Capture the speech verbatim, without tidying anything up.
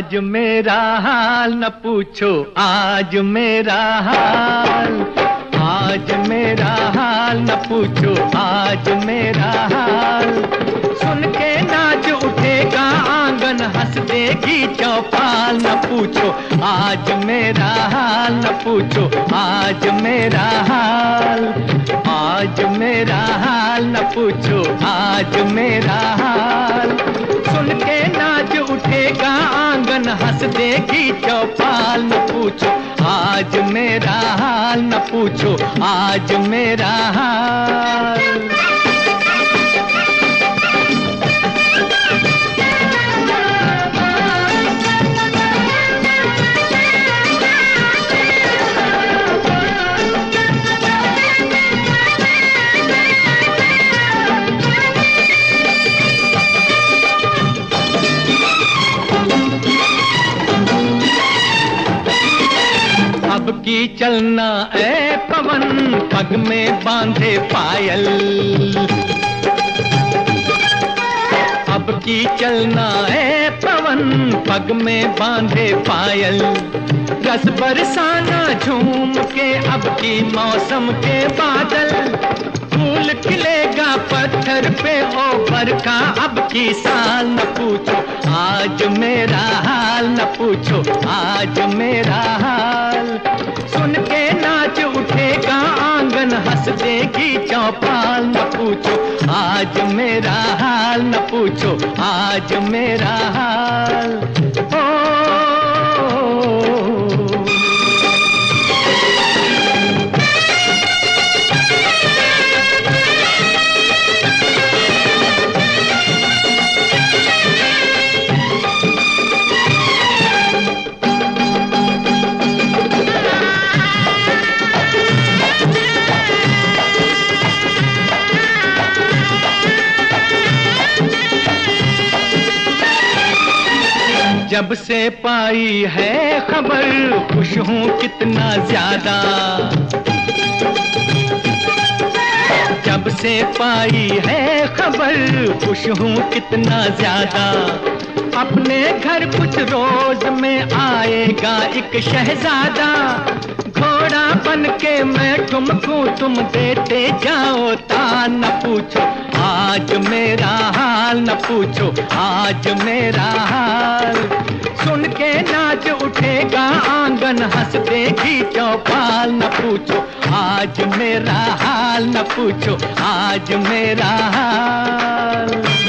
आज मेरा हाल न पूछो, आज मेरा हाल, आज मेरा हाल न पूछो, आज मेरा हाल। सुन के नाच उठेगा आंगन, हंस देगी चौपाल। न पूछो आज मेरा हाल, न पूछो आज मेरा हाल, आज मेरा हाल न पूछो, आज मेरा हाल। सुन के नाच उठेगा आंगन, हंस देगी चौपाल। न पूछो आज मेरा हाल, न पूछो आज मेरा हाल। अब की चलना ए पवन, पग में बांधे पायल। अब की चलना ए पवन, पग में बांधे पायल। रस बरसाना झूम के अब की मौसम के बादल। फूल खिलेगा पत्थर पे ओ बरखा अब की साल। न पूछो आज मेरा हाल, न पूछो आज मेरा हाल। सुन के नाच उठेगा आंगन, हंस देगी चौपाल। न पूछो आज मेरा हाल, न पूछो आज मेरा हाल। ओ, जब से पाई है खबर, खुश हूँ कितना ज्यादा। जब से पाई है खबर, खुश हूँ कितना ज्यादा। अपने घर कुछ रोज में आएगा एक शहजादा। घोड़ा बन के मैं ठुमकूं, तुम देते जाओ तान। न पूछो आज मेरा हाल, न पूछो आज मेरा हाल। सुन के नाच उठेगा आंगन, हंस देगी चौपाल। न पूछो आज मेरा हाल, न पूछो आज मेरा हाल।